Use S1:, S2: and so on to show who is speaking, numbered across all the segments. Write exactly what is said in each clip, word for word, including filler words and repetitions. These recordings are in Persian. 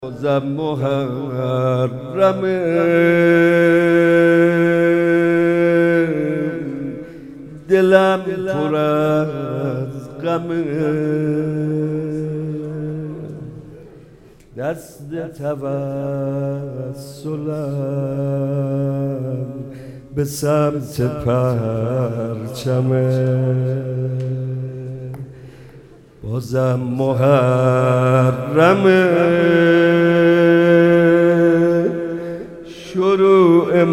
S1: بازم محرمه دلم پر از غمه دست توسلم به سمت پرچمه بازم محرمه شروع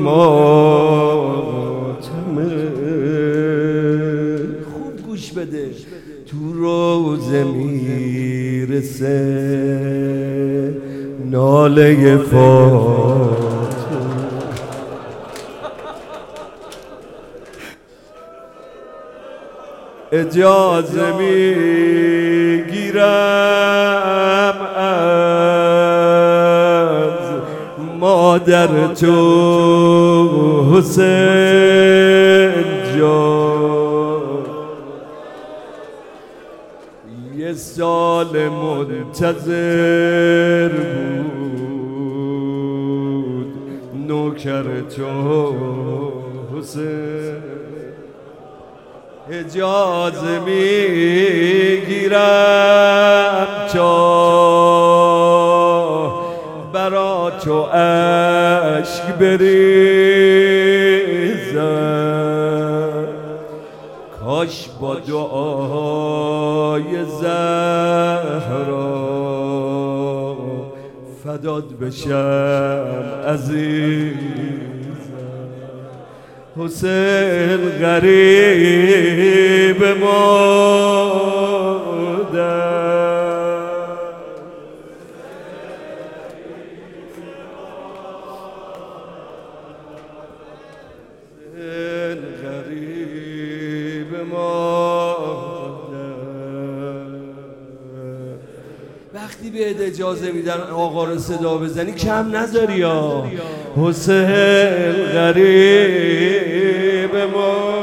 S1: ماتمه خوب گوش بده تو روزه میرسه ناله فاطمه اجازه میگیرم از مادر تو حسین جان یه سال منتظر بود نوکر تو حسین اجازه میگیرم تا برا تو عشق بریزم کاش با دعای زهرا فدات بشم عزیز حسین غریب مادر حسین غریب مادر وقتی بهت اجازه میدن آقا رو صدا بزنی کم نذاری یا حسین غریب ما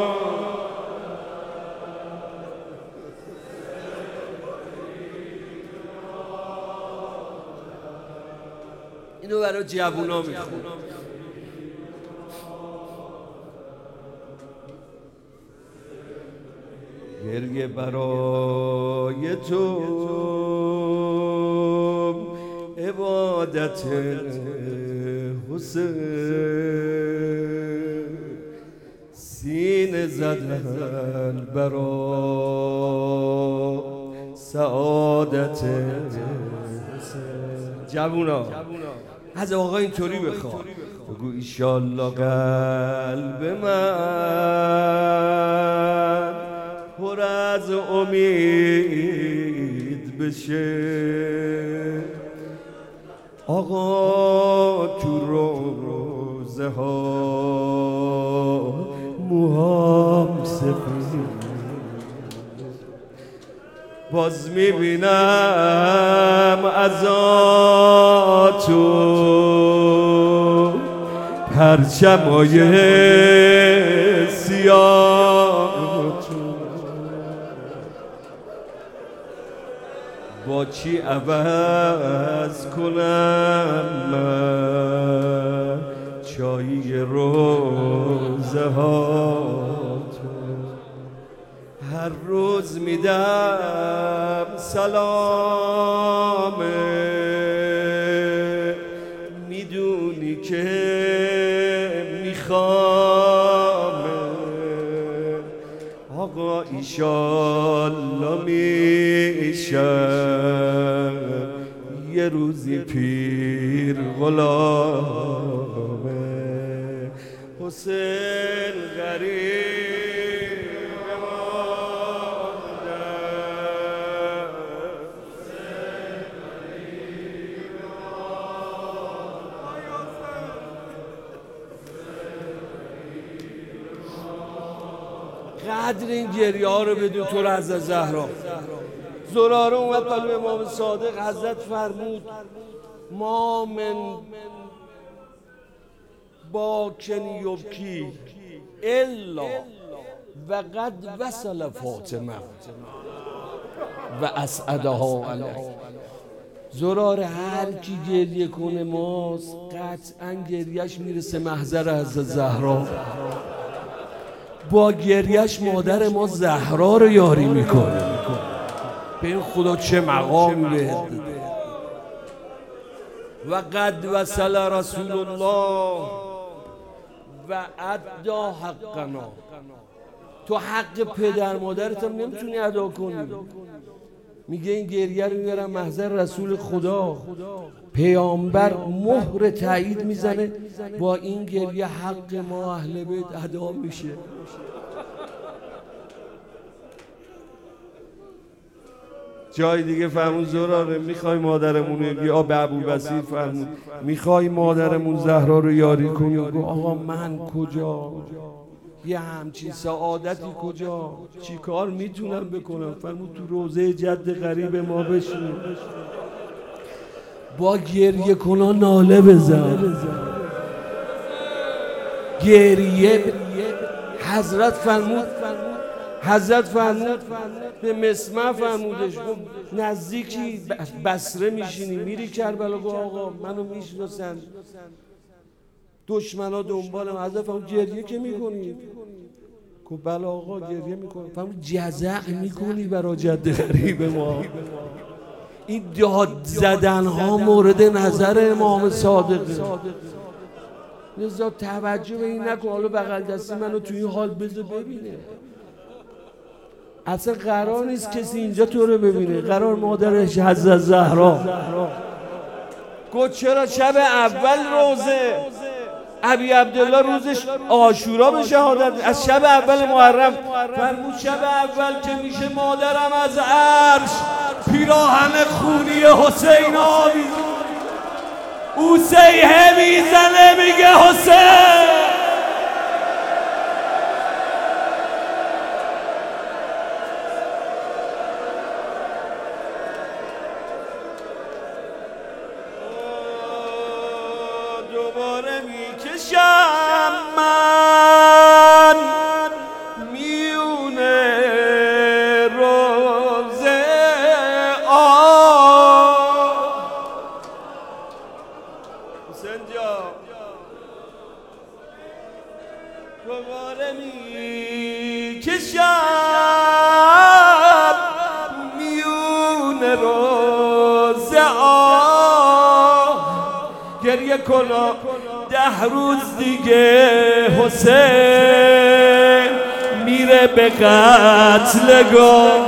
S1: اینو برای جوونا میخونم گریه برای تو عبادت حسین سینه زدن برا سعادت حسین جوونا از آقا اینطوری بخواه بگو ایشالله قلب من پر از امید بشه آقا تو روزه ها موهام سفید باز میبینم عزاتو پرچمای سیاه با چی عوض کنم من چایی روزه ها هر روز میدم سلام میدونی که میخوام آقا ایشالله میشم یه روزی پیر غلامه حسین غریب مادر حسین غریب مادر قدر این گریه ها رو بدون تو از زهرا زراره اومد قلب امام صادق حضرت فرمود ما من باکن یبکی الا و قد وصل فاطمه و اسعدها علیه زرار هر کی گریه کنه ماست قطعا گریهش میرسه محضر حضرت زهرا. با گریهش مادر ما زهرا رو یاری میکنه. به این خدا چه مقامی بهت داده. و قد وصل رسول الله و ادا حقنا. تو حق پدر مادرت هم نمیتونی ادا کنی. میگه این گریه رو میارم محضر رسول خدا. پیامبر مهر تایید میزنه با این گریه حق ما اهل بیت ادا میشه. جای دیگه فرمون زراره میخوای مادرمون رو آب ابوالبصیر فرمون میخوای مادرمون زهرا رو یاری کنی. آقا من کجا یه همچین سعادتی کجا چی کار میتونم بکنم؟ فرمون تو روضه جد غریب ما بشین با گریه کنا ناله بزن. گریه حضرت فرمود حضرت فرمود به مسمع فرمودش نزدیکی بصره میشینی میری کربلا. گو آقا منو میشناسن دشمنا دنبالم. حضرت فرمود گریه که میکنی؟ گفت بله آقا گریه میکنم. فرمود جزع میکنی برای جد غریب ما؟ این داد زدن ها مورد نظر امام صادقه. لذا توجه به این نکن حالا بغل دستی منو توی این حال بذار ببینه. اصلا قرار نیست کسی اینجا تو رو ببینه. قرار مادرش حضرت زهرا. گفت چرا شب اول روزه ابی عبدالله روزش عاشورا به شهادت از شب اول محرم فرمود شب اول که میشه مادرم از عرش پیراهن خونی حسین آویز او سیحه میزنه میگه حسین. دوباره میکشم من میونه روزه آه حسین جا دوباره میکشم میونه روزه آه گریه کنا ده روز دیگه حسین میره به قتلگاه.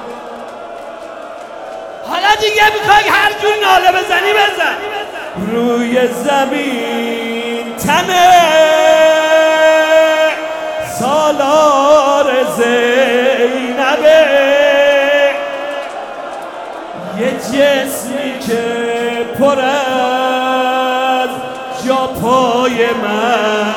S1: حالا دیگه میخوای هر جور ناله بزنی بزن. روی زمین تنه سالار زینبه یه جسمی که پر از جا پای من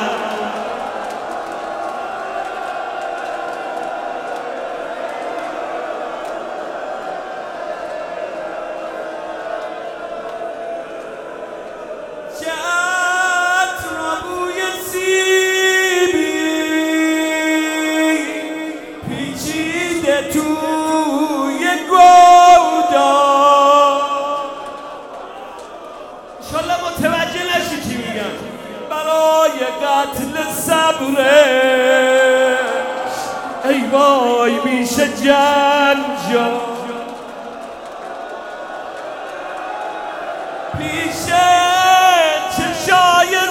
S1: توی گودا انشالله متوجه نشی چی میگم. برای قتل صبرش ای وای میشه جنجا پیش چشای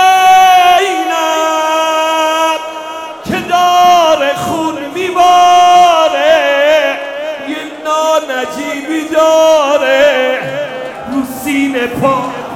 S1: زینب که داره خون میباره یه نانجیبی داره رو سینه پا